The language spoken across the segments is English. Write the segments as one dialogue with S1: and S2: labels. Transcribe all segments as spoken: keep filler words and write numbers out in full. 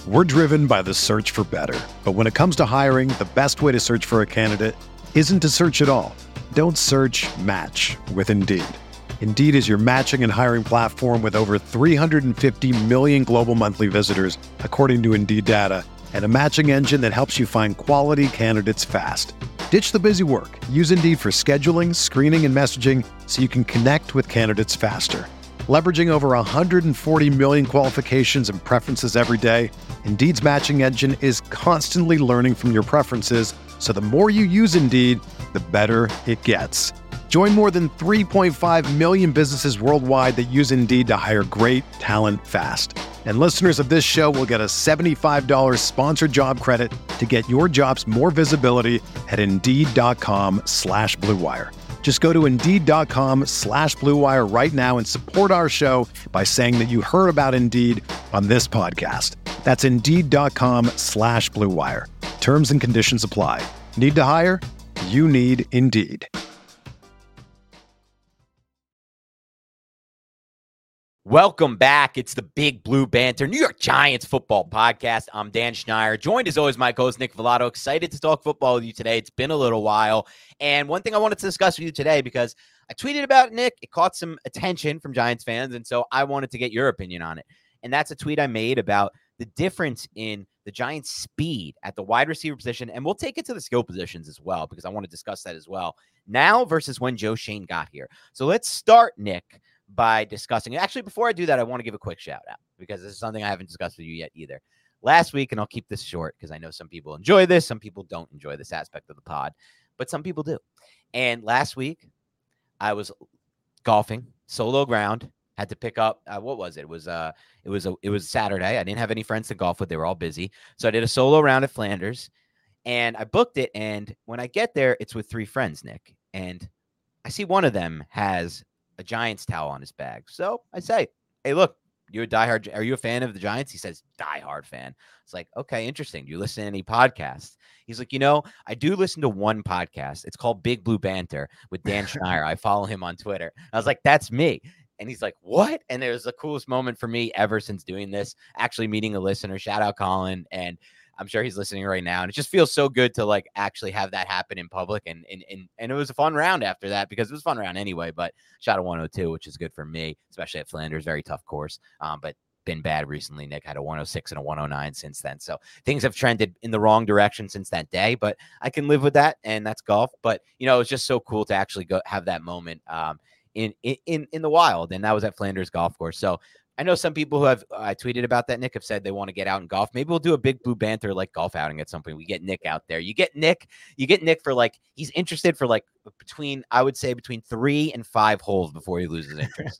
S1: We're driven by the search for better. But when it comes to hiring, the best way to search for a candidate isn't to search at all. Don't search, match with Indeed. Indeed is your matching and hiring platform with over three hundred fifty million global monthly visitors, according to Indeed data, and a matching engine that helps you find quality candidates fast. Ditch the busy work. Use Indeed for scheduling, screening, and messaging so you can connect with candidates faster. Leveraging over one hundred forty million qualifications and preferences every day, Indeed's matching engine is constantly learning from your preferences, so the more you use Indeed, the better it gets. Join more than three point five million businesses worldwide that use Indeed to hire great talent fast. And listeners of this show will get a seventy-five dollars sponsored job credit to get your jobs more visibility at Indeed.com slash Blue Wire. Just go to Indeed.com slash Blue Wire right now and support our show by saying that you heard about Indeed on this podcast. That's Indeed.com slash Blue Wire. Terms and conditions apply. Need to hire? You need Indeed.
S2: Welcome back. It's the Big Blue Banter, New York Giants football podcast. I'm Dan Schneier, joined as always my co-host Nick Velato. Excited to talk football with you today. It's been a little while. And one thing I wanted to discuss with you today, because I tweeted about Nick, it caught some attention from Giants fans, and so I wanted to get your opinion on it. And that's a tweet I made about the difference in the Giants' speed at the wide receiver position, and we'll take it to the skill positions as well, because I want to discuss that as well, now versus when Joe Schoen got here. So let's start, Nick, by discussing it. Actually, before I do that, I want to give a quick shout out, because this is something I haven't discussed with you yet either. Last week, and I'll keep this short because I know some people enjoy this, some people don't enjoy this aspect of the pod, but some people do. And last week, I was golfing, solo ground, had to pick up, uh, what was it? It was uh, it was a, it was Saturday. I didn't have any friends to golf with. They were all busy. So I did a solo round at Flanders, and I booked it. And when I get there, it's with three friends, Nick. And I see one of them has a Giants towel on his bag. So I say, hey, look, you're a diehard. Are you a fan of the Giants? He says, diehard fan. It's like, okay, interesting. Do you listen to any podcasts? He's like, you know, I do listen to one podcast. It's called Big Blue Banter with Dan Schneier. I follow him on Twitter. I was like, that's me. And he's like, what? And it was the coolest moment for me ever since doing this, actually meeting a listener. Shout out Colin. And I'm sure he's listening right now. And it just feels so good to like actually have that happen in public. And and and, and it was a fun round after that, because it was a fun round anyway, but shot a one oh two, which is good for me, especially at Flanders. Very tough course, um, but been bad recently. Nick had a one oh six and a one oh nine since then. So things have trended in the wrong direction since that day, but I can live with that. And that's golf. But, you know, it was just so cool to actually go have that moment um, in, in, in the wild. And that was at Flanders Golf Course. So I know some people who have I uh, tweeted about that, Nick, have said they want to get out and golf. Maybe we'll do a Big Blue Banter like golf outing at some point. We get Nick out there. You get Nick, you get Nick for like, he's interested for like between, I would say between three and five holes before he loses interest.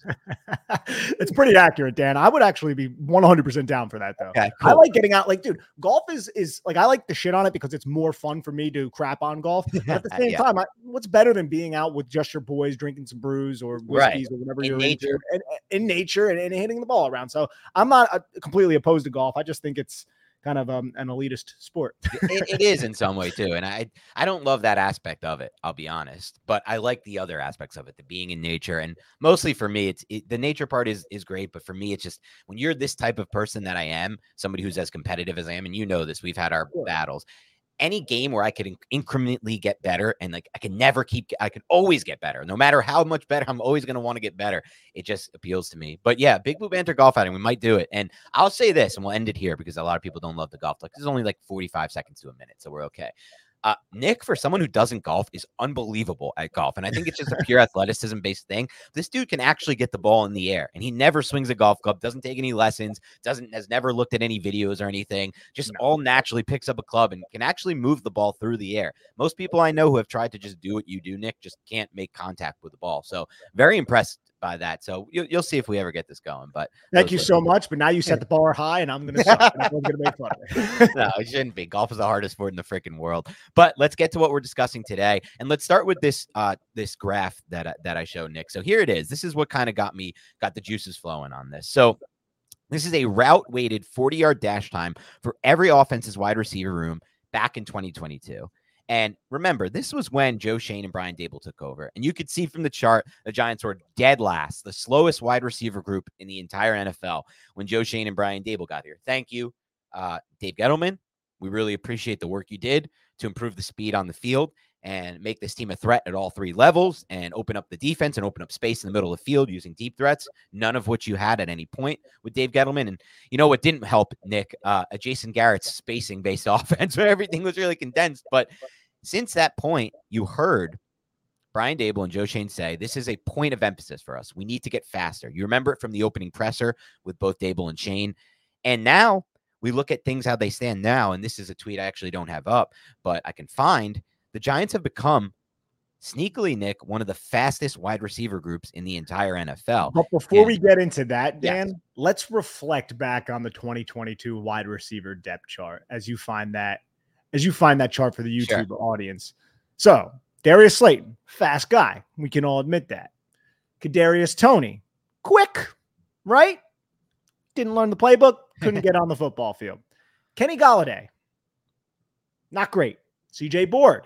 S3: It's pretty accurate, Dan. I would actually be one hundred percent down for that though.
S2: Okay, cool.
S3: I like getting out. Like, dude, golf is, is like, I like the shit on it because it's more fun for me to crap on golf. But at the same yeah. time, I, what's better than being out with just your boys, drinking some brews or whiskeys right. or whatever in you're nature. into and, and, in nature and, and hitting the ball around. So I'm not uh, completely opposed to golf. I just think it's kind of um, an elitist sport.
S2: it, it is in some way too. And I, I don't love that aspect of it, I'll be honest, but I like the other aspects of it, the being in nature. And mostly for me, it's it, the nature part is, is great. But for me, it's just when you're this type of person that I am, somebody who's as competitive as I am, and you know this, we've had our sure. battles. Any game where I could incrementally get better and like I can never keep, I can always get better. No matter how much better, I'm always going to want to get better. It just appeals to me. But yeah, Big Blue Banter golf outing, we might do it. And I'll say this, and we'll end it here because a lot of people don't love the golf talk. This is only like forty-five seconds to a minute, so we're okay. Uh, Nick, for someone who doesn't golf, is unbelievable at golf. And I think it's just a pure athleticism-based thing. This dude can actually get the ball in the air, and he never swings a golf club, doesn't take any lessons, doesn't has never looked at any videos or anything, just no. all naturally picks up a club and can actually move the ball through the air. Most people I know who have tried to just do what you do, Nick, just can't make contact with the ball. So very impressed by that. So you'll, you'll see if we ever get this going. But
S3: thank you so much. But now you set the bar high, and I'm going to stop. I'm going to make fun of it.
S2: No, it shouldn't be. Golf is the hardest sport in the freaking world. But let's get to what we're discussing today, and let's start with this uh, this graph that uh, that I showed Nick. So here it is. This is what kind of got me got the juices flowing on this. So this is a route weighted forty yard dash time for every offense's wide receiver room back in twenty twenty-two. And remember, this was when Joe Schoen and Brian Daboll took over. And you could see from the chart, the Giants were dead last, the slowest wide receiver group in the entire N F L when Joe Schoen and Brian Daboll got here. Thank you, uh, Dave Gettleman, we really appreciate the work you did to improve the speed on the field and make this team a threat at all three levels and open up the defense and open up space in the middle of the field using deep threats, none of which you had at any point with Dave Gettleman. And you know what didn't help, Nick? Uh, a Jason Garrett's spacing-based offense where everything was really condensed. But since that point, you heard Brian Daboll and Joe Schoen say, this is a point of emphasis for us. We need to get faster. You remember it from the opening presser with both Daboll and Schoen. And now we look at things how they stand now, and this is a tweet I actually don't have up, but I can find. The Giants have become, sneakily, Nick, one of the fastest wide receiver groups in the entire N F L.
S3: But before and, we get into that, Dan, yes. let's reflect back on the twenty twenty-two wide receiver depth chart as you find that, as you find that chart for the YouTube sure. audience. So Darius Slayton, fast guy. We can all admit that. Kadarius Toney, quick, right? Didn't learn the playbook, couldn't get on the football field. Kenny Golladay, not great. C J Board,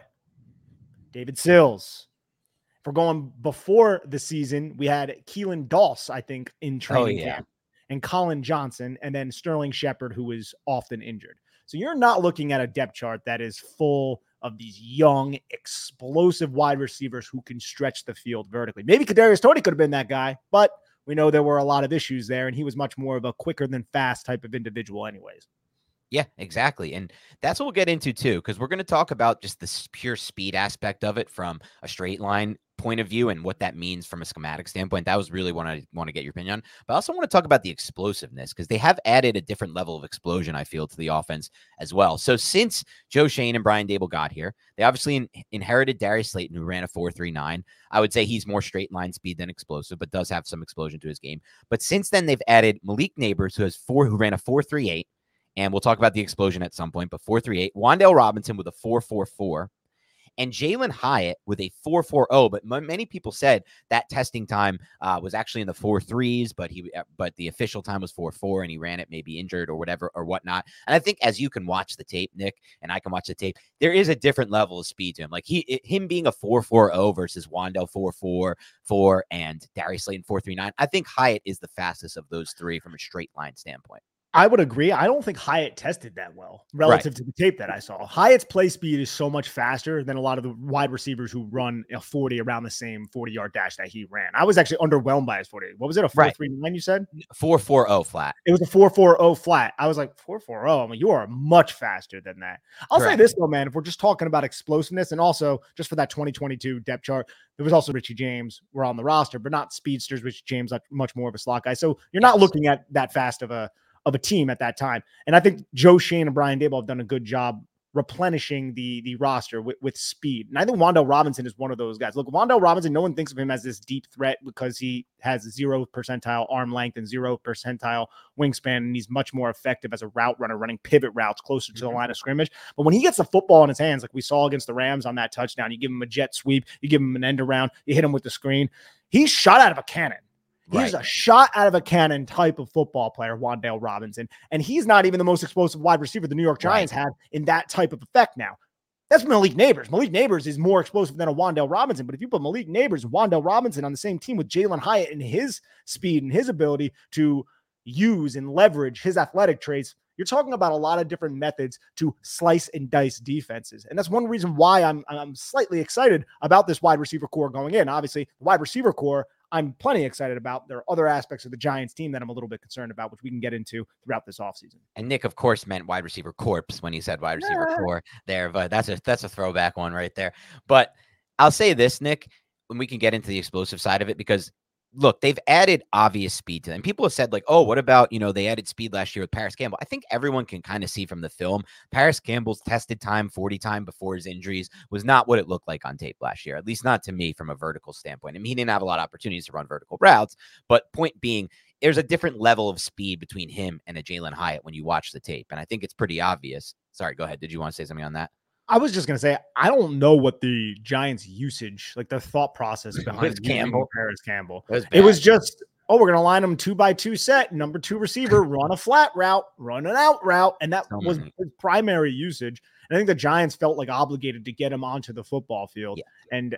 S3: David Sills. If we're going before the season, we had Keelan Doss, I think, in training oh, yeah. camp, and Colin Johnson, and then Sterling Shepard, who was often injured. So you're not looking at a depth chart that is full of these young, explosive wide receivers who can stretch the field vertically. Maybe Kadarius Toney could have been that guy, but we know there were a lot of issues there, and he was much more of a quicker than fast type of individual anyways.
S2: Yeah, exactly. And that's what we'll get into too, because we're going to talk about just the pure speed aspect of it from a straight line point of view and what that means from a schematic standpoint. That was really what I want to get your opinion on. But I also want to talk about the explosiveness, because they have added a different level of explosion, I feel, to the offense as well. So since Joe Schoen and Brian Daboll got here, they obviously in, inherited Darius Slayton, who ran a four three nine. I would say he's more straight line speed than explosive, but does have some explosion to his game. But since then, they've added Malik Neighbors, who has four, who ran a four three eight. And we'll talk about the explosion at some point, but four three eight. Wan'Dale Robinson with a four four four. And Jalen Hyatt with a four four zero. But m- many people said that testing time uh, was actually in the four threes, but he but the official time was four four, and he ran it maybe injured or whatever or whatnot. And I think as you can watch the tape, Nick, and I can watch the tape, there is a different level of speed to him. Like he it, him being a four four zero versus Wan'Dale four four four and Darius Slayton four three nine. I think Hyatt is the fastest of those three from a straight line standpoint.
S3: I would agree. I don't think Hyatt tested that well relative right. to the tape that I saw. Hyatt's play speed is so much faster than a lot of the wide receivers who run a forty around the same forty-yard dash that he ran. I was actually underwhelmed by his forty. What was it, a four three nine right. you said?
S2: four four zero flat.
S3: It was a four four zero flat. I was like, four four zero? I mean, you are much faster than that. I'll Correct. say this, though, man. If we're just talking about explosiveness, and also just for that twenty twenty-two depth chart, there was also Richie James were on the roster, but not speedsters. Richie James, like much more of a slot guy. So you're not yes. looking at that fast of a of a team at that time. And I think Joe Schoen and Brian Daboll have done a good job replenishing the, the roster with, with speed. And I think Wan'Dale Robinson is one of those guys. Look, Wan'Dale Robinson, no one thinks of him as this deep threat because he has zero percentile arm length and zero percentile wingspan, and he's much more effective as a route runner, running pivot routes closer to the line of scrimmage. But when he gets the football in his hands, like we saw against the Rams on that touchdown, you give him a jet sweep, you give him an end around, you hit him with the screen. He's shot out of a cannon. He's right. a shot out of a cannon type of football player, Wan'Dale Robinson. And he's not even the most explosive wide receiver the New York Giants right. have in that type of effect now. That's Malik Neighbors. Malik Neighbors is more explosive than a Wan'Dale Robinson. But if you put Malik Neighbors and Wan'Dale Robinson on the same team with Jalen Hyatt and his speed and his ability to use and leverage his athletic traits, you're talking about a lot of different methods to slice and dice defenses. And that's one reason why I'm, I'm slightly excited about this wide receiver core going in. Obviously, the wide receiver core, I'm plenty excited about. There are other aspects of the Giants team that I'm a little bit concerned about, which we can get into throughout this offseason.
S2: And Nick, of course, meant wide receiver corps when he said wide receiver yeah. core there, but that's a that's a throwback one right there. But I'll say this, Nick, when we can get into the explosive side of it, because look, they've added obvious speed to them. People have said like, oh, what about, you know, they added speed last year with Paris Campbell. I think everyone can kind of see from the film, Paris Campbell's tested time, forty time before his injuries was not what it looked like on tape last year, at least not to me from a vertical standpoint. I mean, he didn't have a lot of opportunities to run vertical routes, but point being, there's a different level of speed between him and a Jalen Hyatt when you watch the tape. And I think it's pretty obvious. Sorry, go ahead. Did you want to say something on that?
S3: I was just going to say, I don't know what the Giants usage, like the thought process behind
S2: Campbell,
S3: Paris Campbell.
S2: It was,
S3: it was just, oh, we're going to line them two by two set, number two receiver, run a flat route, run an out route. And that so was his primary usage. And I think the Giants felt like obligated to get him onto the football field. Yeah. And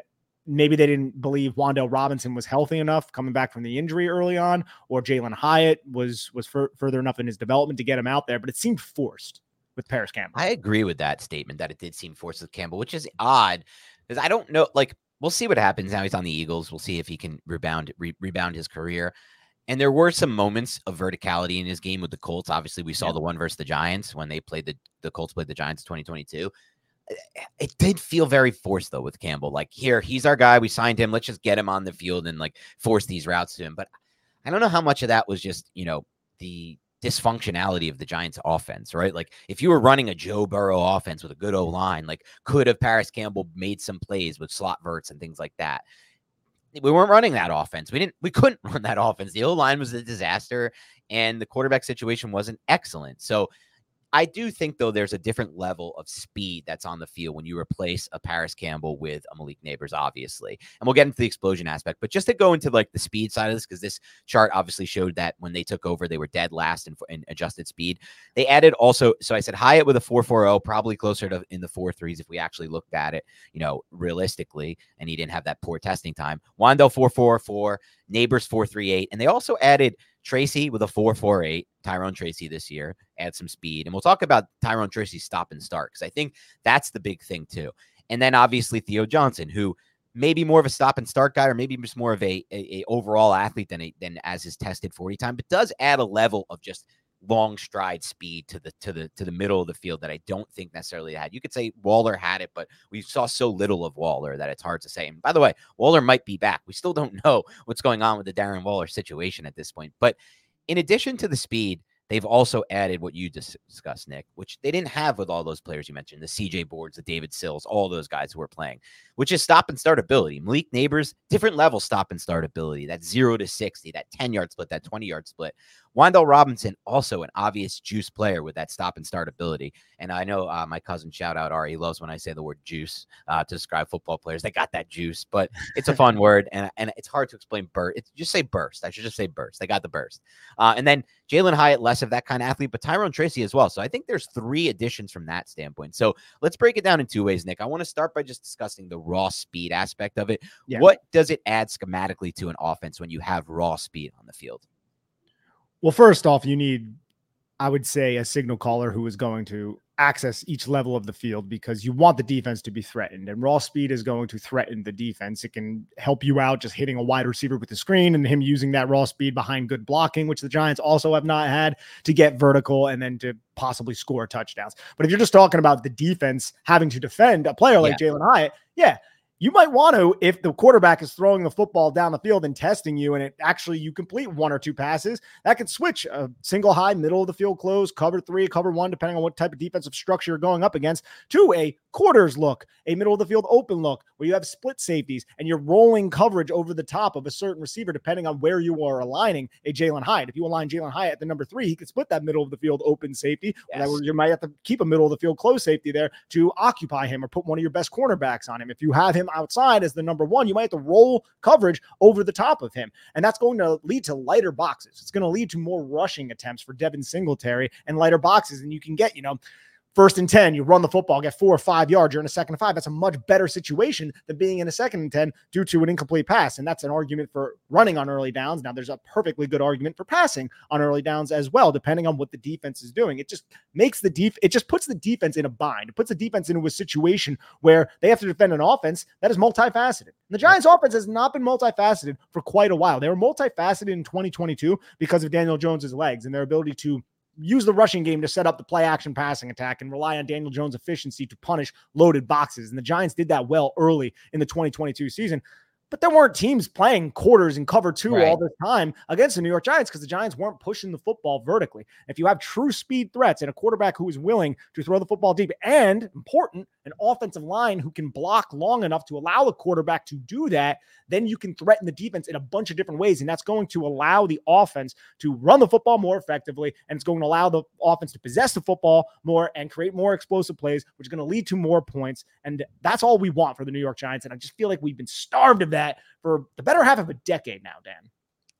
S3: maybe they didn't believe Wan'Dale Robinson was healthy enough coming back from the injury early on, or Jalin Hyatt was was fur- further enough in his development to get him out there. But it seemed forced with Parris Campbell.
S2: I agree with that statement that it did seem forced with Campbell, which is odd because I don't know. Like, we'll see what happens now. He's on the Eagles. We'll see if he can rebound re- rebound his career. And there were some moments of verticality in his game with the Colts. Obviously, we saw yeah. the one versus the Giants when they played the the Colts played the Giants in twenty twenty-two. It did feel very forced, though, with Campbell. Like, here, he's our guy. We signed him. Let's just get him on the field and, like, force these routes to him. But I don't know how much of that was just, you know, the dysfunctionality of the Giants offense, right? Like, if you were running a Joe Burrow offense with a good O-line, like, could have Parris Campbell made some plays with slot verts and things like that? We weren't running that offense. We didn't, we couldn't run that offense. The O-line was a disaster and the quarterback situation wasn't excellent. So I do think, though, there's a different level of speed that's on the field when you replace a Parris Campbell with a Malik Nabers, obviously. And we'll get into the explosion aspect. But just to go into, like, the speed side of this, because this chart obviously showed that when they took over, they were dead last in, in adjusted speed. They added also, so I said Hyatt with a four four zero, probably closer to in the four threes if we actually looked at it, you know, realistically, and he didn't have that poor testing time. Wan'Dale four four four, Nabers four three eight, and they also added Tracy with a four four eight, Tyrone Tracy this year, add some speed. And we'll talk about Tyrone Tracy's stop and start, because I think that's the big thing too. And then obviously Theo Johnson, who may be more of a stop and start guy, or maybe just more of a, a, a overall athlete than, a, than as his tested forty time, but does add a level of just long stride speed to the to the to the middle of the field that I don't think necessarily had. You could say Waller had it, but we saw so little of Waller that it's hard to say. And by the way, Waller might be back. We still don't know what's going on with the Darren Waller situation at this point. But in addition to the speed, they've also added what you just discussed, Nick, which they didn't have with all those players you mentioned, the C J Boards, the David Sills, all those guys who were playing, which is stop and start ability. Malik Nabers, different level stop and start ability, that zero to sixty, that ten-yard split, that twenty-yard split. Wan'Dale Robinson, also an obvious juice player with that stop and start ability. And I know uh, my cousin, shout out Ari, he loves when I say the word juice uh, to describe football players. They got that juice, but it's a fun word, and, and it's hard to explain burst. It's just say burst. I should just say burst. They got the burst. Uh, and then Jalin Hyatt, less of that kind of athlete, but Tyrone Tracy as well. So I think there's three additions from that standpoint. So let's break it down in two ways, Nick. I want to start by just discussing the raw speed aspect of it. Yeah. What does it add schematically to an offense when you have raw speed on the field?
S3: Well, first off, you need, I would say, a signal caller who is going to access each level of the field, because you want the defense to be threatened, and raw speed is going to threaten the defense. It can help you out just hitting a wide receiver with the screen and him using that raw speed behind good blocking, which the Giants also have not had, to get vertical and then to possibly score touchdowns. But if you're just talking about the defense having to defend a player like yeah. Jalin Hyatt, yeah, you might want to, if the quarterback is throwing the football down the field and testing you, and it actually you complete one or two passes, that could switch a single high, middle of the field close, cover three, cover one, depending on what type of defensive structure you're going up against, to a quarters look, a middle of the field open look, where you have split safeties and you're rolling coverage over the top of a certain receiver, depending on where you are aligning a Jalin Hyatt. If you align Jalin Hyatt at the number three, he could split that middle of the field open safety. Yes. You might have to keep a middle of the field close safety there to occupy him, or put one of your best cornerbacks on him. If you have him outside as the number one, you might have to roll coverage over the top of him. And that's going to lead to lighter boxes. It's going to lead to more rushing attempts for Devin Singletary and lighter boxes. And you can get, you know, first and ten, you run the football, get four or five yards, you're in a second and five. That's a much better situation than being in a second and ten due to an incomplete pass. And that's an argument for running on early downs. Now, there's a perfectly good argument for passing on early downs as well, depending on what the defense is doing. It just makes the def- it just puts the defense in a bind. It puts the defense into a situation where they have to defend an offense that is multifaceted. And the Giants offense has not been multifaceted for quite a while. They were multifaceted in twenty twenty-two because of Daniel Jones's legs and their ability to use the rushing game to set up the play action passing attack and rely on Daniel Jones' efficiency to punish loaded boxes. And the Giants did that well early in the twenty twenty-two season. But there weren't teams playing quarters and cover two right. all this time against the New York Giants, because the Giants weren't pushing the football vertically. If you have true speed threats and a quarterback who is willing to throw the football deep, and important, an offensive line who can block long enough to allow the quarterback to do that, then you can threaten the defense in a bunch of different ways. And that's going to allow the offense to run the football more effectively. And it's going to allow the offense to possess the football more and create more explosive plays, which is going to lead to more points. And that's all we want for the New York Giants. And I just feel like we've been starved of that for the better half of a decade now, Dan.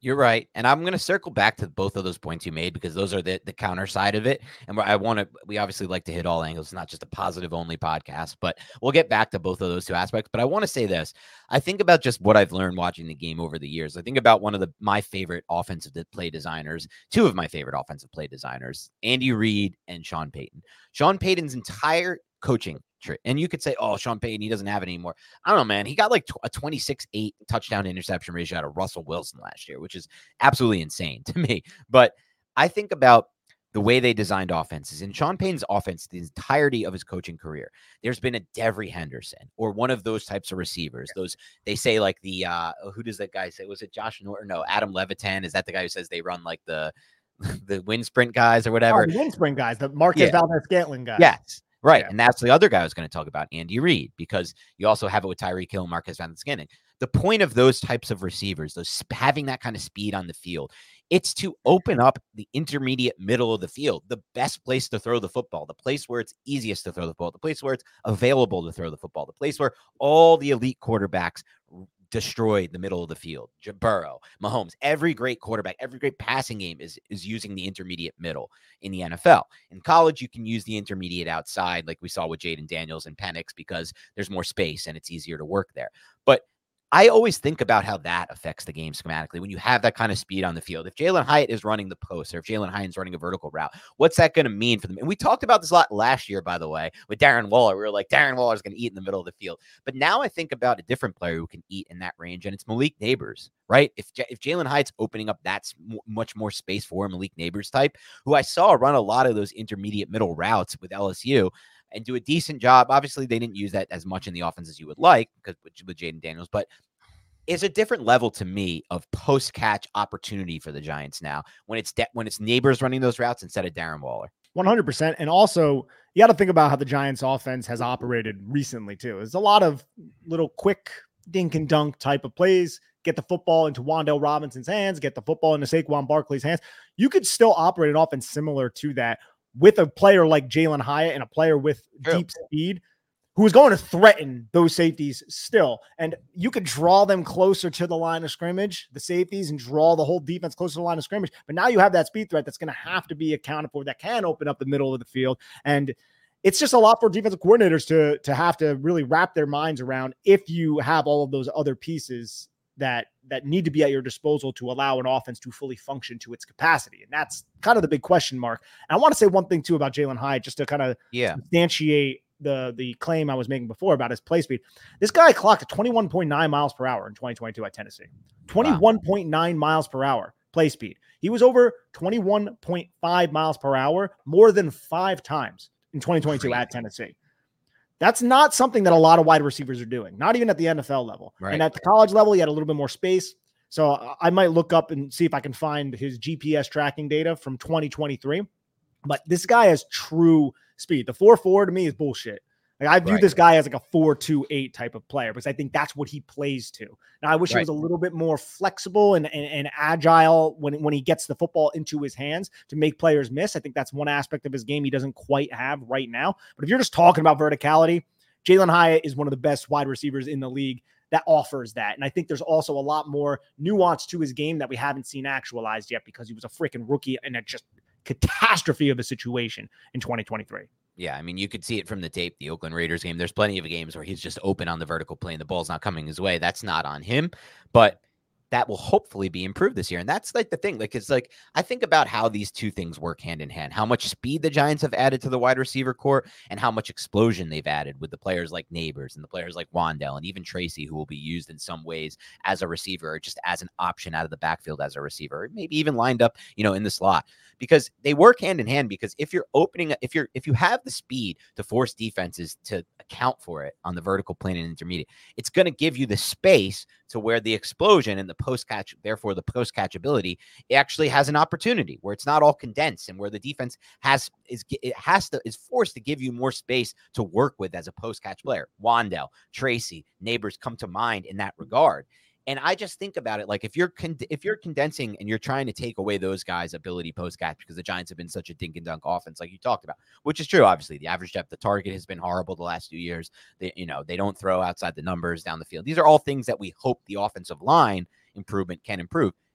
S2: You're right. And I'm going to circle back to both of those points you made because those are the, the counter side of it. And I want to, we obviously like to hit all angles, not just a positive only podcast, but we'll get back to both of those two aspects. But I want to say this. I think about just what I've learned watching the game over the years. I think about one of the my favorite offensive play designers, two of my favorite offensive play designers, Andy Reid and Sean Payton. Sean Payton's entire coaching tree. And you could say, oh, Sean Payton, he doesn't have it anymore. I don't know, man. He got like a twenty-six eight touchdown interception ratio out of Russell Wilson last year, which is absolutely insane to me. But I think about the way they designed offenses. In Sean Payton's offense, the entirety of his coaching career, there's been a Devery Henderson or one of those types of receivers. Those, they say like the, uh, who does that guy say? Was it Josh Norton? No, Adam Levitan. Is that the guy who says they run like the, the wind sprint guys or whatever?
S3: Oh, the wind sprint guys, the Marquez yeah. Valdes-Scantling guys.
S2: Yes. Right. Yeah. And that's the other guy I was going to talk about, Andy Reid, because you also have it with Tyreek Hill and Marquez Valdes-Scantling. The point of those types of receivers, those having that kind of speed on the field, it's to open up the intermediate middle of the field, the best place to throw the football, the place where it's easiest to throw the football, the place where it's available to throw the football, the place where all the elite quarterbacks destroyed the middle of the field. Burrow, Mahomes, every great quarterback, every great passing game is, is using the intermediate middle in the N F L. In college, you can use the intermediate outside, like we saw with Jaden Daniels and Penix, because there's more space and it's easier to work there. But I always think about how that affects the game schematically when you have that kind of speed on the field. If Jalin Hyatt is running the post or if Jalen Hyatt is running a vertical route, what's that going to mean for them? And we talked about this a lot last year, by the way, with Darren Waller. We were like, Darren Waller is going to eat in the middle of the field. But now I think about a different player who can eat in that range, and it's Malik Nabers, right? If J- if Jalen Hyatt's opening up that m- much more space for Malik Nabers type, who I saw run a lot of those intermediate middle routes with L S U, and do a decent job. Obviously, they didn't use that as much in the offense as you would like because with, with Jaden Daniels, but it's a different level to me of post-catch opportunity for the Giants now when it's de- when it's Nabers running those routes instead of Darren Waller.
S3: one hundred percent. And also, you got to think about how the Giants offense has operated recently, too. There's a lot of little quick dink and dunk type of plays. Get the football into Wan'Dale Robinson's hands, get the football into Saquon Barkley's hands. You could still operate an offense similar to that with a player like Jalen Hyatt and a player with True. deep speed who is going to threaten those safeties still. And you could draw them closer to the line of scrimmage, the safeties, and draw the whole defense closer to the line of scrimmage. But now you have that speed threat that's going to have to be accounted for, that can open up the middle of the field. And it's just a lot for defensive coordinators to, to have to really wrap their minds around if you have all of those other pieces that that need to be at your disposal to allow an offense to fully function to its capacity. And that's kind of the big question mark. And I want to say one thing, too, about Jalen Hyatt, just to kind of
S2: yeah.
S3: substantiate the the claim I was making before about his play speed. This guy clocked twenty-one point nine miles per hour in twenty twenty-two at Tennessee. twenty-one point nine wow. miles per hour play speed. He was over twenty-one point five miles per hour more than five times in twenty twenty-two Crazy. At Tennessee. That's not something that a lot of wide receivers are doing, not even at the N F L level.
S2: Right.
S3: And at the college level, he had a little bit more space. So I might look up and see if I can find his G P S tracking data from twenty twenty-three. But this guy has true speed. The four four to me is bullshit. Like, I view right. this guy as like a four two eight type of player because I think that's what he plays to. Now, I wish right. he was a little bit more flexible and, and, and agile when, when he gets the football into his hands to make players miss. I think that's one aspect of his game he doesn't quite have right now. But if you're just talking about verticality, Jalen Hyatt is one of the best wide receivers in the league that offers that. And I think there's also a lot more nuance to his game that we haven't seen actualized yet because he was a freaking rookie and a just catastrophe of a situation in twenty twenty-three.
S2: Yeah, I mean, you could see it from the tape, the Oakland Raiders game. There's plenty of games where he's just open on the vertical plane. The ball's not coming his way. That's not on him, but that will hopefully be improved this year. And that's like the thing. Like, it's like, I think about how these two things work hand in hand, how much speed the Giants have added to the wide receiver core and how much explosion they've added with the players like Nabers and the players like Wan'Dale and even Tracy, who will be used in some ways as a receiver or just as an option out of the backfield as a receiver, or maybe even lined up, you know, in the slot, because they work hand in hand. Because if you're opening, if you're, if you have the speed to force defenses to account for it on the vertical plane and intermediate, it's going to give you the space to where the explosion and the post catch, therefore the post catch ability, it actually has an opportunity where it's not all condensed and where the defense has is it has to is forced to give you more space to work with as a post catch player. Wan'Dale, Tracy, Nabers come to mind in that regard. And I just think about it like if you're con- if you're condensing and you're trying to take away those guys' ability post catch because the Giants have been such a dink and dunk offense, like you talked about, which is true. Obviously, the average depth of target has been horrible the last few years. They, you know, they don't throw outside the numbers down the field. These are all things that we hope the offensive line improvement can improve.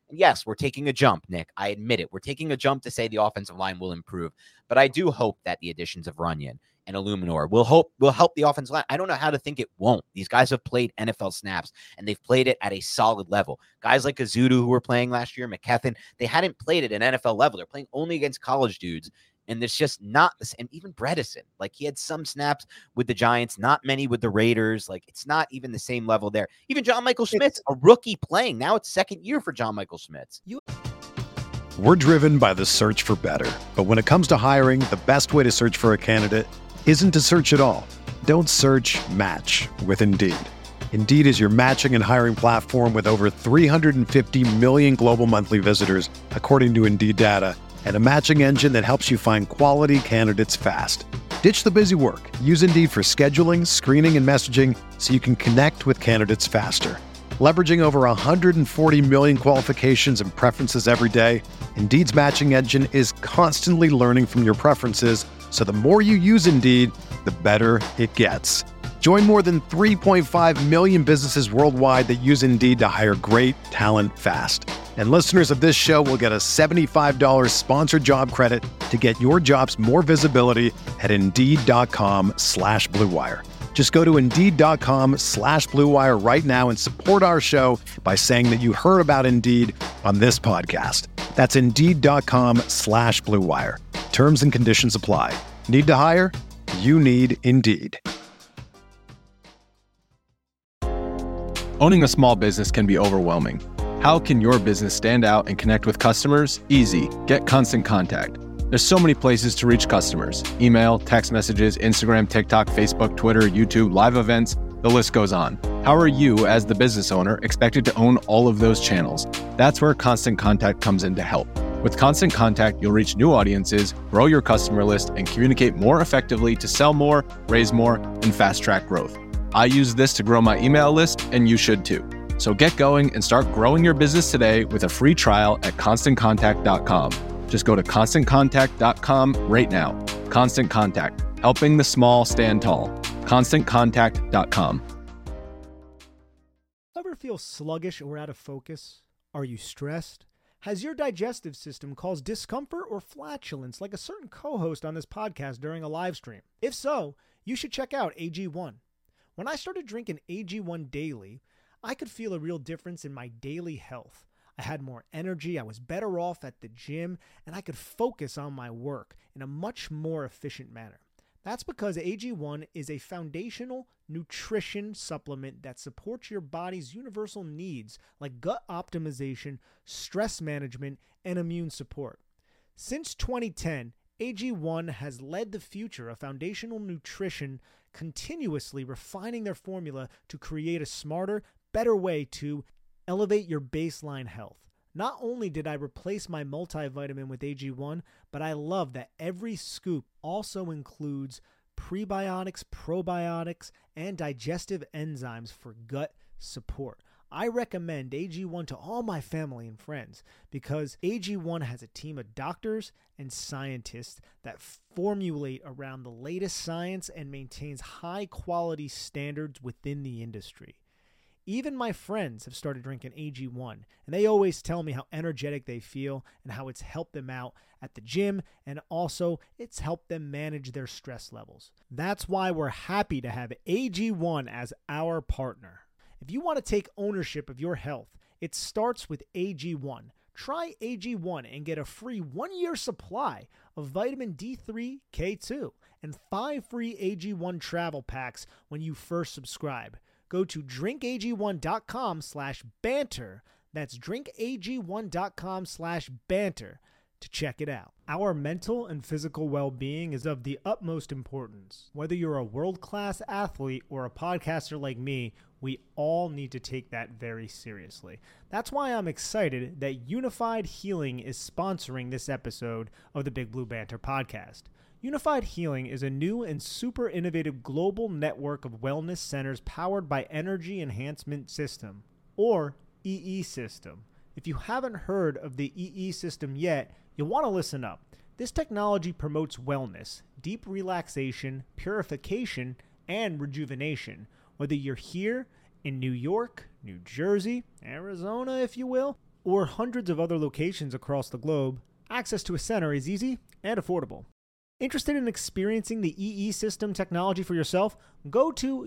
S2: And yes, we're taking a jump, Nick. I admit it. We're taking a jump to say the offensive line will improve. But I do hope that the additions of Runyon and Illuminor will hope will help the offensive line. I don't know how to think it won't. These guys have played N F L snaps, and they've played it at a solid level. Guys like Azudu, who were playing last year, McKethan, they hadn't played it at an N F L level. They're playing only against college dudes. And it's just not the same. Even Bredesen, like he had some snaps with the Giants, not many with the Raiders. Like it's not even the same level there. Even John Michael Schmitz, a rookie playing. Now it's second year for John Michael Schmitz. You-
S1: We're driven by the search for better. But when it comes to hiring, the best way to search for a candidate isn't to search at all. Don't search, match with Indeed. Indeed is your matching and hiring platform with over three hundred fifty million global monthly visitors, according to Indeed data, and a matching engine that helps you find quality candidates fast. Ditch the busy work. Use Indeed for scheduling, screening, and messaging so you can connect with candidates faster. Leveraging over one hundred forty million qualifications and preferences every day, Indeed's matching engine is constantly learning from your preferences, so the more you use Indeed, the better it gets. Join more than three point five million businesses worldwide that use Indeed to hire great talent fast. And listeners of this show will get a seventy-five dollars sponsored job credit to get your jobs more visibility at Indeed.com slash Blue Wire. Just go to Indeed.com slash Blue Wire right now and support our show by saying that you heard about Indeed on this podcast. That's Indeed.com slash Blue Wire. Terms and conditions apply. Need to hire? You need Indeed.
S4: Owning a small business can be overwhelming. How can your business stand out and connect with customers? Easy. Get Constant Contact. There's so many places to reach customers. Email, text messages, Instagram, TikTok, Facebook, Twitter, YouTube, live events, the list goes on. How are you, as the business owner, expected to own all of those channels? That's where Constant Contact comes in to help. With Constant Contact, you'll reach new audiences, grow your customer list, and communicate more effectively to sell more, raise more, and fast-track growth. I use this to grow my email list, and you should too. So get going and start growing your business today with a free trial at constant contact dot com. Just go to constant contact dot com right now. Constant Contact, helping the small stand tall. constant contact dot com.
S3: Ever feel sluggish or out of focus? Are you stressed? Has your digestive system caused discomfort or flatulence like a certain co-host on this podcast during a live stream? If so, you should check out A G one. When I started drinking A G one daily, I could feel a real difference in my daily health. I had more energy, I was better off at the gym, and I could focus on my work in a much more efficient manner. That's because A G one is a foundational nutrition supplement that supports your body's universal needs like gut optimization, stress management, and immune support. Since twenty ten, A G one has led the future of foundational nutrition, continuously refining their formula to create a smarter, better way to elevate your baseline health. Not only did I replace my multivitamin with A G one, but I love that every scoop also includes prebiotics, probiotics, and digestive enzymes for gut support. I recommend A G one to all my family and friends because A G one has a team of doctors and scientists that formulate around the latest science and maintains high quality standards within the industry. Even my friends have started drinking A G one, and they always tell me how energetic they feel and how it's helped them out at the gym, and also it's helped them manage their stress levels. That's why we're happy to have A G one as our partner. If you want to take ownership of your health, it starts with A G one. Try A G one and get a free one-year supply of vitamin D three, K two, and five free A G one travel packs when you first subscribe. Go to drinkag1.com slash banter. That's drinkag1.com slash banter to check it out. Our mental and physical well-being is of the utmost importance. Whether you're a world-class athlete or a podcaster like me, we all need to take that very seriously. That's why I'm excited that Unified Healing is sponsoring this episode of the Big Blue Banter podcast. Unified Healing is a new and super innovative global network of wellness centers powered by Energy Enhancement System, or E E System. If you haven't heard of the E E System yet, you'll want to listen up. This technology promotes wellness, deep relaxation, purification, and rejuvenation. Whether you're here in New York, New Jersey, Arizona, if you will, or hundreds of other locations across the globe, access to a center is easy and affordable. Interested in experiencing the E E system technology for yourself? Go to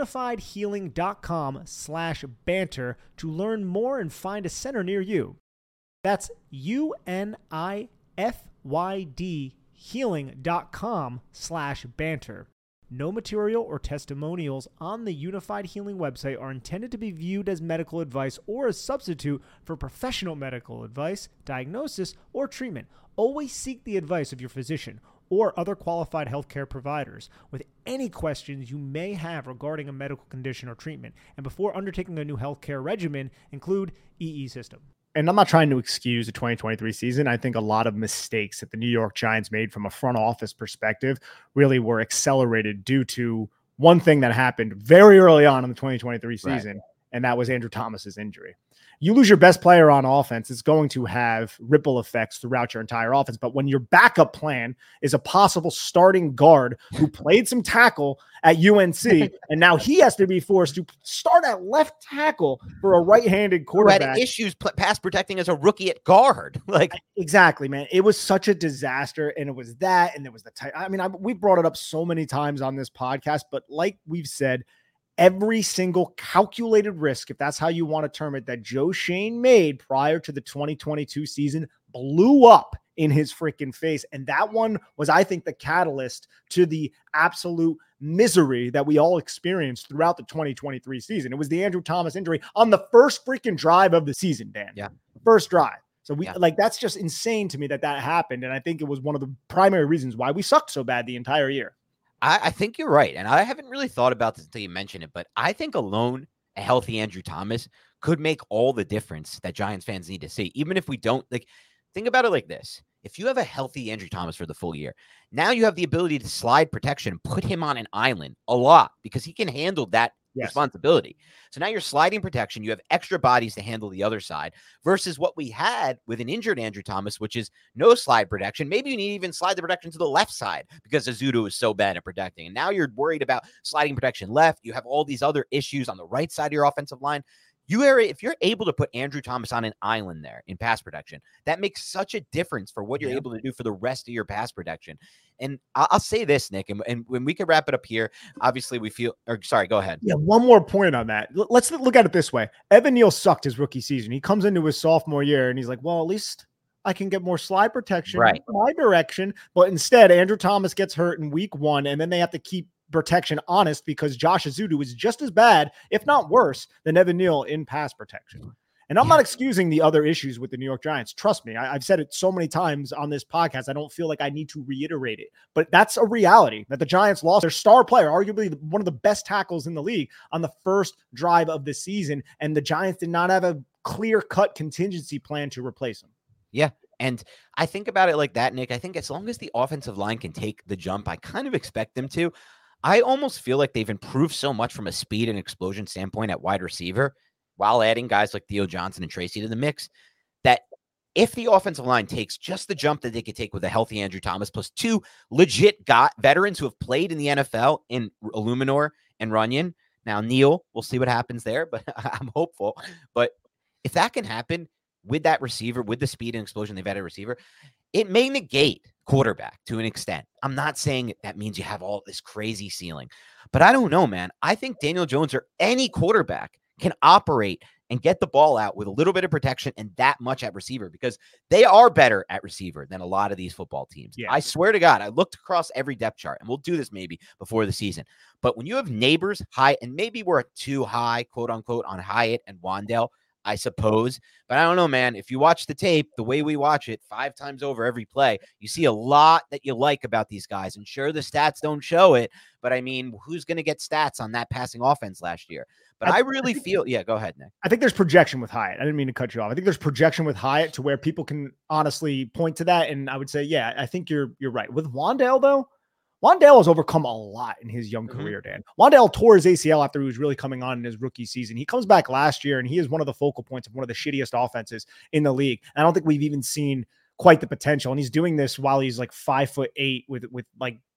S3: unifiedhealing.com slash banter to learn more and find a center near you. That's U N I F Y D healing.com slash banter. No material or testimonials on the Unified Healing website are intended to be viewed as medical advice or a substitute for professional medical advice, diagnosis, or treatment. Always seek the advice of your physician or other qualified healthcare providers with any questions you may have regarding a medical condition or treatment. And before undertaking a new healthcare regimen, include E E system.
S5: And I'm not trying to excuse the twenty twenty-three season. I think a lot of mistakes that the New York Giants made from a front office perspective really were accelerated due to one thing that happened very early on in the twenty twenty-three season, right. And that was Andrew Thomas's injury. You lose your best player on offense, it's going to have ripple effects throughout your entire offense. But when your backup plan is a possible starting guard who played some tackle at U N C, and now he has to be forced to start at left tackle for a right-handed quarterback.
S2: Who had issues pass protecting as a rookie at guard. Like
S5: exactly, man. It was such a disaster, and it was that, and there was the tight. I mean, I, we brought it up so many times on this podcast, but like we've said, every single calculated risk, if that's how you want to term it, that Joe Schoen made prior to the twenty twenty-two season blew up in his freaking face. And that one was, I think, the catalyst to the absolute misery that we all experienced throughout the twenty twenty-three season. It was the Andrew Thomas injury on the first freaking drive of the season, Dan.
S2: Yeah.
S5: First drive. So we
S2: yeah.
S5: like, that's just insane to me that that happened. And I think it was one of the primary reasons why we sucked so bad the entire year.
S2: I, I think you're right. And I haven't really thought about this until you mentioned it, but I think alone a healthy Andrew Thomas could make all the difference that Giants fans need to see. Even if we don't, like, think about it like this. If you have a healthy Andrew Thomas for the full year, now you have the ability to slide protection, put him on an island a lot because he can handle that yes. responsibility. So now you're sliding protection. You have extra bodies to handle the other side versus what we had with an injured Andrew Thomas, which is no slide protection. Maybe you need to even slide the protection to the left side because Azudu is so bad at protecting. And now you're worried about sliding protection left. You have all these other issues on the right side of your offensive line. You are, if you're able to put Andrew Thomas on an island there in pass protection, that makes such a difference for what you're yeah. able to do for the rest of your pass protection. And I'll, I'll say this, Nick, and, and when we can wrap it up here, obviously we feel, or sorry, go ahead.
S5: Yeah, one more point on that. L- let's look at it this way. Evan Neal sucked his rookie season. He comes into his sophomore year and he's like, well, at least I can get more slide protection
S2: right.
S5: in my direction. But instead, Andrew Thomas gets hurt in week one, and then they have to keep protection honest because Josh Azudu is just as bad, if not worse, than Evan Neal in pass protection. And I'm not excusing the other issues with the New York Giants. Trust me, I, I've said it so many times on this podcast. I don't feel like I need to reiterate it, but that's a reality that the Giants lost their star player, arguably one of the best tackles in the league, on the first drive of the season. And the Giants did not have a clear-cut contingency plan to replace him.
S2: Yeah. And I think about it like that, Nick. I think as long as the offensive line can take the jump, I kind of expect them to. I almost feel like they've improved so much from a speed and explosion standpoint at wide receiver while adding guys like Theo Johnson and Tracy to the mix, that if the offensive line takes just the jump that they could take with a healthy Andrew Thomas plus two legit got veterans who have played in the N F L in Illuminor and Runyon. Now, Neal, we'll see what happens there, but I'm hopeful. But if that can happen with that receiver, with the speed and explosion they've had a receiver, it may negate quarterback to an extent. I'm not saying that means you have all this crazy ceiling, but I don't know, man. I think Daniel Jones or any quarterback can operate and get the ball out with a little bit of protection and that much at receiver because they are better at receiver than a lot of these football teams. Yeah. I swear to God, I looked across every depth chart, and we'll do this maybe before the season. But when you have Neighbors, Hyatt, and maybe we're too high, quote unquote, on Hyatt and Wan'Dale, I suppose. But I don't know, man. If you watch the tape the way we watch it five times over every play, you see a lot that you like about these guys. And sure, the stats don't show it, but I mean, who's going to get stats on that passing offense last year? But I, I really I think, feel, yeah, go ahead, Nick.
S5: I think there's projection with Hyatt. I didn't mean to cut you off. I think there's projection with Hyatt to where people can honestly point to that. And I would say, yeah, I think you're you're right. With Wan'Dale, though, Wan'Dale has overcome a lot in his young mm-hmm. career, Dan. Wan'Dale tore his A C L after he was really coming on in his rookie season. He comes back last year, and he is one of the focal points of one of the shittiest offenses in the league. And I don't think we've even seen quite the potential. And he's doing this while he's like five foot eight with, with like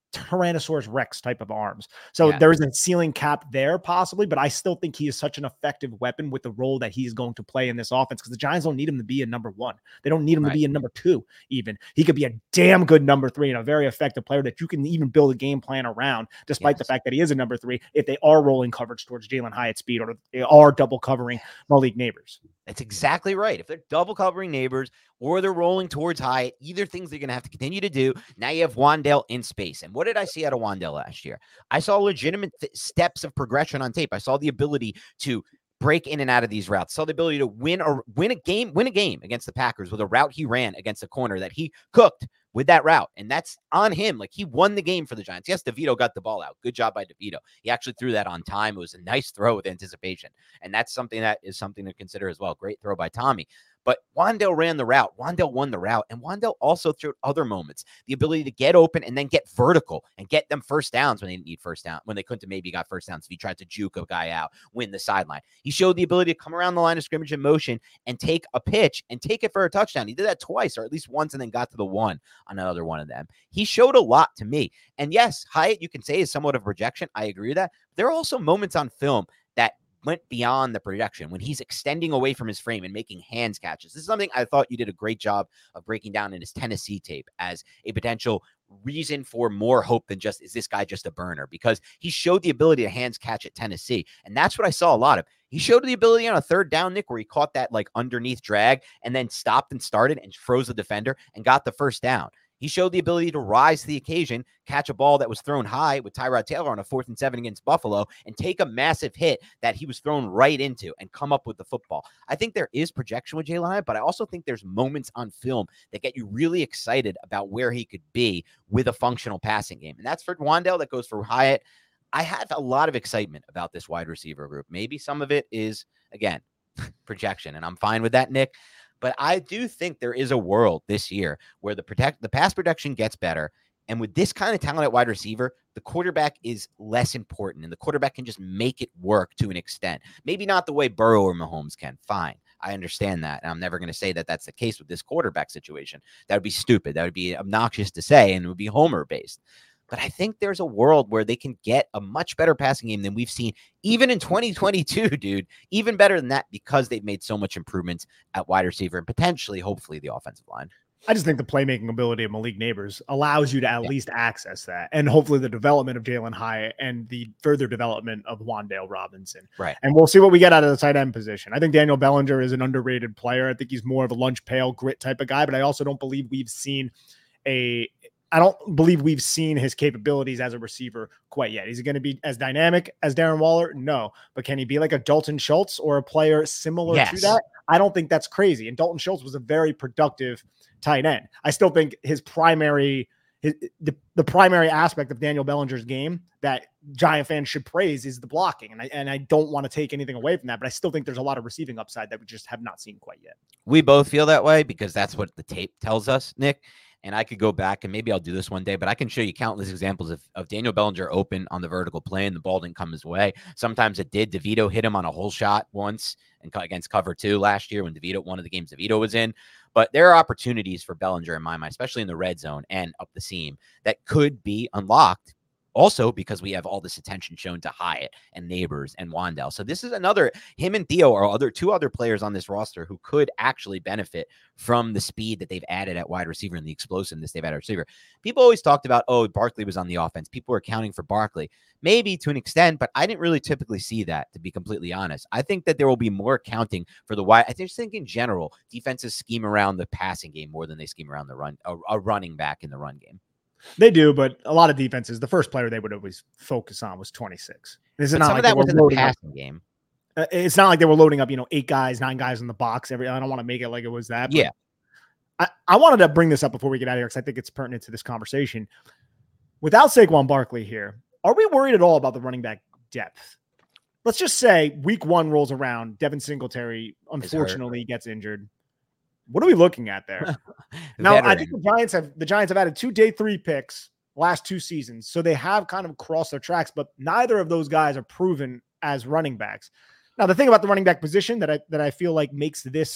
S3: Tyrannosaurus Rex type of arms. So
S2: yeah.
S3: there is a ceiling cap there possibly, but I still think he is such an effective weapon with the role that he's going to play in this offense because the Giants don't need him to be a number one. They don't need him right. to be a number two even. He could be a damn good number three and a very effective player that you can even build a game plan around, despite yes. the fact that he is a number three if they are rolling coverage towards Jalin Hyatt's speed or they are double covering Malik Neighbors.
S2: That's exactly right. If they're double covering Neighbors or they're rolling towards Hyatt, either things they're going to have to continue to do. Now you have Wan'Dale in space. And what did I see out of Wan'Dale last year? I saw legitimate th- steps of progression on tape. I saw the ability to break in and out of these routes. Saw the ability to win or win a game, win a game against the Packers with a route he ran against a corner that he cooked with that route. And that's on him. Like he won the game for the Giants. Yes, DeVito got the ball out. Good job by DeVito. He actually threw that on time. It was a nice throw with anticipation. And that's something that is something to consider as well. Great throw by Tommy. But Wan'Dale ran the route. Wan'Dale won the route. And Wan'Dale also threw other moments. The ability to get open and then get vertical and get them first downs when they didn't need first down. When they couldn't have maybe got first downs if he tried to juke a guy out, win the sideline. He showed the ability to come around the line of scrimmage in motion and take a pitch and take it for a touchdown. He did that twice or at least once and then got to the one on another one of them. He showed a lot to me. And yes, Hyatt, you can say is somewhat of a projection. I agree with that. There are also moments on film that went beyond the projection when he's extending away from his frame and making hands catches. This is something I thought you did a great job of breaking down in his Tennessee tape as a potential reason for more hope than just, is this guy just a burner? Because he showed the ability to hands catch at Tennessee. And that's what I saw a lot of. He showed the ability on a third down, Nick, where he caught that like underneath drag and then stopped and started and froze the defender and got the first down. He showed the ability to rise to the occasion, catch a ball that was thrown high with Tyrod Taylor on a fourth and seven against Buffalo, and take a massive hit that he was thrown right into and come up with the football. I think there is projection with Jalin Hyatt, but I also think there's moments on film that get you really excited about where he could be with a functional passing game. And that's for Wan'Dale. That goes for Hyatt. I have a lot of excitement about this wide receiver group. Maybe some of it is, again, projection, and I'm fine with that, Nick. But I do think there is a world this year where the protect the pass protection gets better. And with this kind of talent at wide receiver, the quarterback is less important. And the quarterback can just make it work to an extent. Maybe not the way Burrow or Mahomes can. Fine. I understand that. And I'm never going to say that that's the case with this quarterback situation. That would be stupid. That would be obnoxious to say, and it would be Homer-based. But I think there's a world where they can get a much better passing game than we've seen, even in twenty twenty-two, dude. Even better than that because they've made so much improvements at wide receiver and potentially, hopefully, the offensive line.
S3: I just think the playmaking ability of Malik Neighbors allows you to at yeah. least access that. And hopefully the development of Jalin Hyatt and the further development of Wan'Dale Robinson.
S2: Right.
S3: And we'll see what we get out of the tight end position. I think Daniel Bellinger is an underrated player. I think he's more of a lunch pail grit type of guy, but I also don't believe we've seen a I don't believe we've seen his capabilities as a receiver quite yet. Is he going to be as dynamic as Darren Waller? No. But can he be like a Dalton Schultz or a player similar yes. to that? I don't think that's crazy. And Dalton Schultz was a very productive tight end. I still think his primary, his, the, the primary aspect of Daniel Bellinger's game that Giant fans should praise is the blocking. And I, and I don't want to take anything away from that, but I still think there's a lot of receiving upside that we just have not seen quite yet.
S2: We both feel that way because that's what the tape tells us, Nick. And I could go back and maybe I'll do this one day, but I can show you countless examples of, of Daniel Bellinger open on the vertical play and the ball didn't come his way. Sometimes it did. DeVito hit him on a hole shot once and against cover two last year when DeVito, one of the games DeVito was in. But there are opportunities for Bellinger in my mind, especially in the red zone and up the seam, that could be unlocked. Also, because we have all this attention shown to Hyatt and Neighbors and Wan'Dale. So this is another, him and Theo are other two other players on this roster who could actually benefit from the speed that they've added at wide receiver and the explosiveness they've added at receiver. People always talked about, oh, Barkley was on the offense. People were accounting for Barkley. Maybe to an extent, but I didn't really typically see that, to be completely honest. I think that there will be more accounting for the wide. I just think in general, defenses scheme around the passing game more than they scheme around the run, a, a running back in the run game.
S3: They do, but a lot of defenses, the first player they would always focus on was twenty-six. It's
S2: not
S3: some
S2: like
S3: of
S2: that was in the passing up. game.
S3: Uh, it's not like they were loading up, you know, eight guys, nine guys in the box. Every I don't want to make it like it was that. But
S2: yeah.
S3: I, I wanted to bring this up before we get out of here because I think it's pertinent to this conversation. Without Saquon Barkley here, are we worried at all about the running back depth? Let's just say week one rolls around. Devin Singletary, unfortunately, gets injured. What are we looking at there? Now, veteran. I think the Giants have the Giants have added two day three picks last two seasons, so they have kind of crossed their tracks, but neither of those guys are proven as running backs. Now, the thing about the running back position that I that I feel like makes this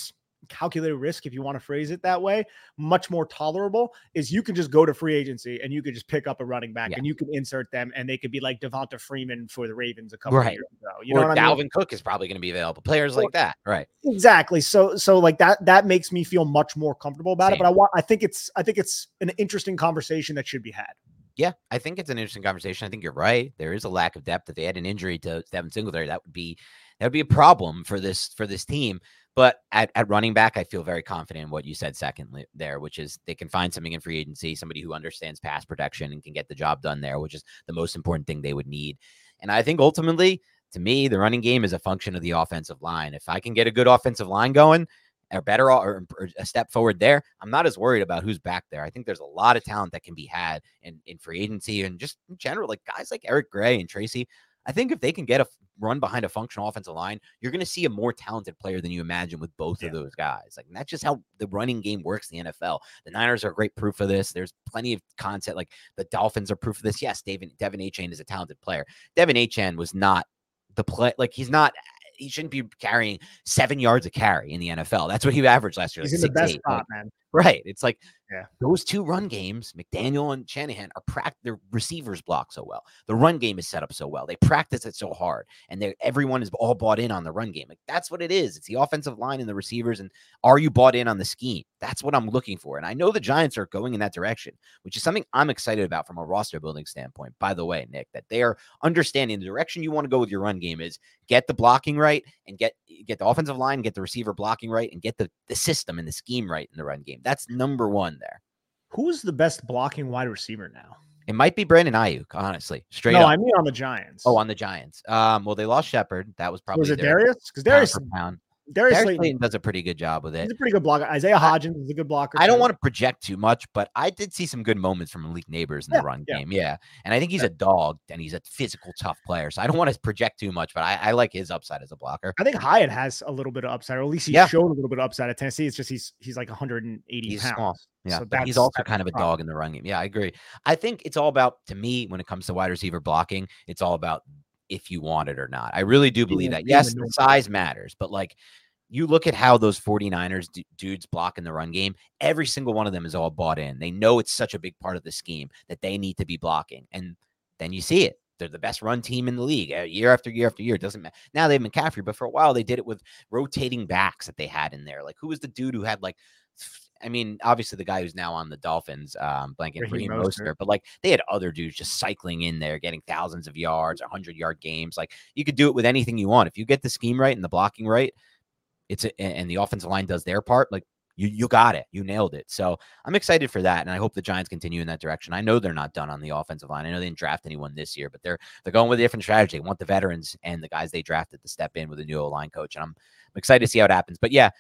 S3: calculated risk, if you want to phrase it that way, much more tolerable, is you can just go to free agency and you could just pick up a running back yeah. and you can insert them and they could be like Devonta Freeman for the Ravens a couple
S2: right.
S3: of years ago. You
S2: or
S3: know what
S2: Dalvin
S3: I mean?
S2: Cook is probably going to be available. Players or, like that. Right.
S3: Exactly. So, so like that, that makes me feel much more comfortable about Same. it. But I want, I think it's, I think it's an interesting conversation that should be had.
S2: Yeah, I think it's an interesting conversation. I think you're right. There is a lack of depth. If they had an injury to Devin Singletary, that would be that would be a problem for this for this team. But at, at running back, I feel very confident in what you said secondly there, which is they can find something in free agency, somebody who understands pass protection and can get the job done there, which is the most important thing they would need. And I think ultimately, to me, the running game is a function of the offensive line. If I can get a good offensive line going, or better or, or a step forward there, I'm not as worried about who's back there. I think there's a lot of talent that can be had in, in free agency and just in general, like guys like Eric Gray and Tracy. I think if they can get a run behind a functional offensive line, you're going to see a more talented player than you imagine with both yeah. of those guys. Like, and that's just how the running game works in the N F L. The Niners are great proof of this. There's plenty of content. Like the Dolphins are proof of this. Yes, David, Devin Achane is a talented player. Devin Achane was not the play. Like he's not, he shouldn't be carrying seven yards a carry in the N F L. That's what he averaged last year.
S3: He's
S2: like
S3: in
S2: six,
S3: the best
S2: eight.
S3: spot,
S2: like,
S3: man.
S2: Right. It's like
S3: yeah.
S2: those two run games, McDaniel and Shanahan, are pract- their receivers block so well. The run game is set up so well. They practice it so hard, and they everyone is all bought in on the run game. Like that's what it is. It's the offensive line and the receivers. And are you bought in on the scheme? That's what I'm looking for. And I know the Giants are going in that direction, which is something I'm excited about from a roster building standpoint. By the way, Nick, that they are understanding the direction you want to go with your run game is get the blocking right and get get the offensive line, get the receiver blocking right, and get the, the system and the scheme right in the run game. That's number one there.
S3: Who's the best blocking wide receiver now?
S2: It might be Brandon Ayuk, honestly. Straight
S3: no,
S2: up.
S3: I mean on the Giants.
S2: Oh, on the Giants. Um, well, they lost Shepard. That was probably
S3: was it Darius? Because Darius,
S2: pound.
S3: Darius,
S2: Darius
S3: Slayton,
S2: Slayton does a pretty good job with it.
S3: He's a pretty good blocker. Isaiah Hodgins is a good blocker.
S2: I don't
S3: too.
S2: want to project too much, but I did see some good moments from Malik Neighbors in
S3: yeah,
S2: the run
S3: yeah.
S2: game. Yeah. And I think he's
S3: yeah.
S2: a dog and he's a physical, tough player. So I don't want to project too much, but I, I like his upside as a blocker.
S3: I think Hyatt has a little bit of upside, or at least he
S2: yeah.
S3: showed a little bit of upside at Tennessee. It's just he's he's like one hundred eighty
S2: he's
S3: pounds.
S2: Small. Yeah,
S3: so
S2: but he's also kind of a dog in the run game. Yeah, I agree. I think it's all about, to me, when it comes to wide receiver blocking, it's all about if you want it or not. I really do believe that. Yes, the size matters, but like you look at how those 49ers d- dudes block in the run game, every single one of them is all bought in. They know it's such a big part of the scheme that they need to be blocking. And then you see it. They're the best run team in the league year after year after year. It doesn't matter. Now they have McCaffrey, but for a while they did it with rotating backs that they had in there. Like who was the dude who had like, I mean, obviously the guy who's now on the Dolphins, um, blanking Raheem Mostert, but like they had other dudes just cycling in there, getting thousands of yards, or hundred yard games. Like you could do it with anything you want. If you get the scheme right and the blocking right, it's a, and the offensive line does their part, like you, you got it, you nailed it. So I'm excited for that. And I hope the Giants continue in that direction. I know they're not done on the offensive line. I know they didn't draft anyone this year, but they're, they're going with a different strategy. They want the veterans and the guys they drafted to step in with a new O-line coach. And I'm, I'm excited to see how it happens, but yeah,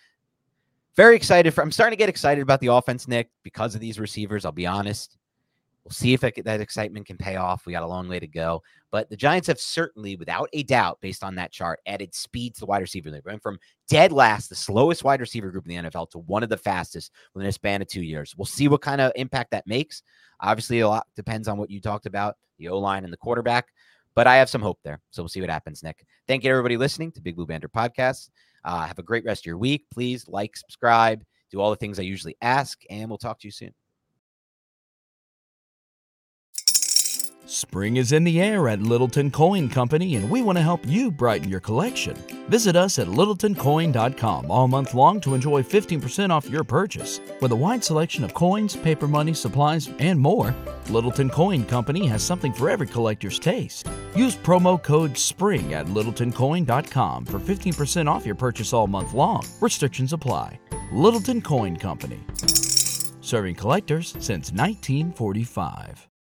S2: very excited for, I'm starting to get excited about the offense, Nick, because of these receivers. I'll be honest. We'll see if it, that excitement can pay off. We got a long way to go. But the Giants have certainly, without a doubt, based on that chart, added speed to the wide receiver. They went from dead last, the slowest wide receiver group in the N F L, to one of the fastest within a span of two years. We'll see what kind of impact that makes. Obviously, a lot depends on what you talked about, the O-line and the quarterback. But I have some hope there. So we'll see what happens, Nick. Thank you to everybody listening to Big Blue Banter Podcast. Uh, have a great rest of your week. Please like, subscribe, do all the things I usually ask, and we'll talk to you soon.
S6: Spring is in the air at Littleton Coin Company, and we want to help you brighten your collection. Visit us at littleton coin dot com all month long to enjoy fifteen percent off your purchase. With a wide selection of coins, paper money, supplies, and more, Littleton Coin Company has something for every collector's taste. Use promo code SPRING at littleton coin dot com for fifteen percent off your purchase all month long. Restrictions apply. Littleton Coin Company. Serving collectors since nineteen forty-five.